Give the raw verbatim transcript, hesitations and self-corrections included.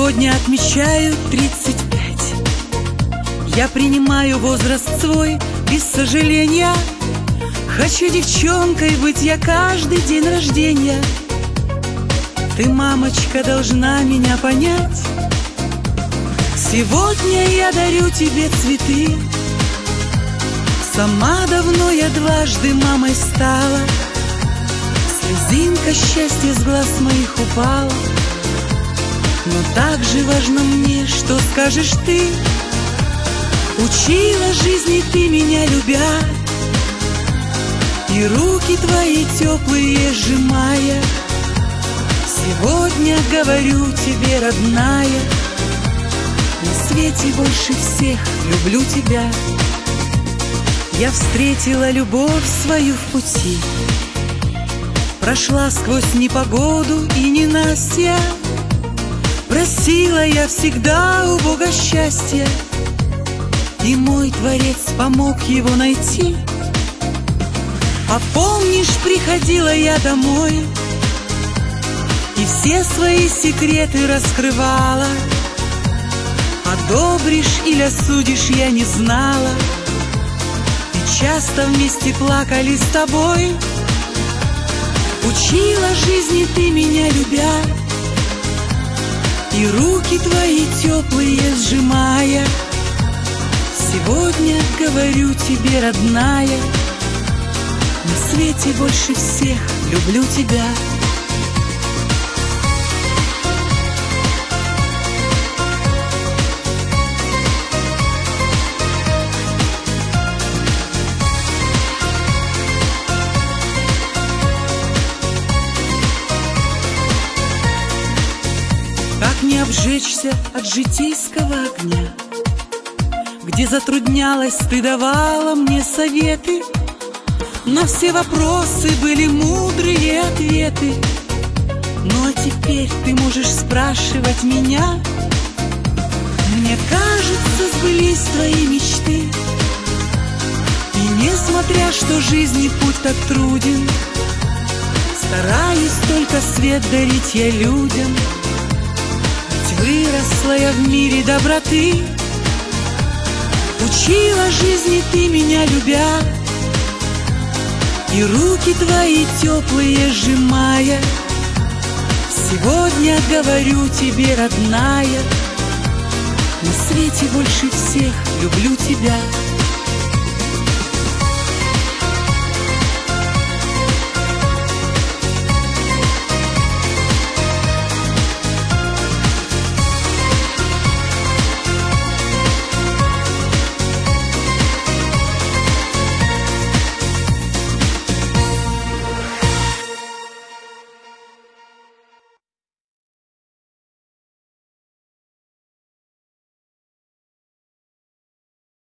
Сегодня отмечаю тридцать пять. Я принимаю возраст свой без сожаления. Хочу девчонкой быть я каждый день рождения. Ты, мамочка, должна меня понять. Сегодня я дарю тебе цветы. Сама давно я дважды мамой стала. Слезинка счастья с глаз моих упала. Но так же важно мне, что скажешь ты. Учила жизни ты меня, любя, и руки твои теплые сжимая. Сегодня говорю тебе, родная, на свете больше всех люблю тебя. Я встретила любовь свою в пути, прошла сквозь непогоду и ненастья. Просила я всегда у Бога счастья, и мой Творец помог его найти. А помнишь, приходила я домой и все свои секреты раскрывала. Одобришь или осудишь, я не знала. И часто вместе плакали с тобой. Учила жизни ты меня, любя, и руки твои теплые сжимая. Сегодня говорю тебе, родная, на свете больше всех люблю тебя. Как не обжечься от житейского огня, где затруднялась, ты давала мне советы. На все вопросы были мудрые ответы. Ну а теперь ты можешь спрашивать меня. Мне кажется, сбылись твои мечты. И несмотря, что жизни путь так труден, стараюсь только свет дарить я людям. Выросла я в мире доброты. Учила жизни ты меня, любя, и руки твои теплые сжимая. Сегодня говорю тебе, родная, на свете больше всех люблю тебя.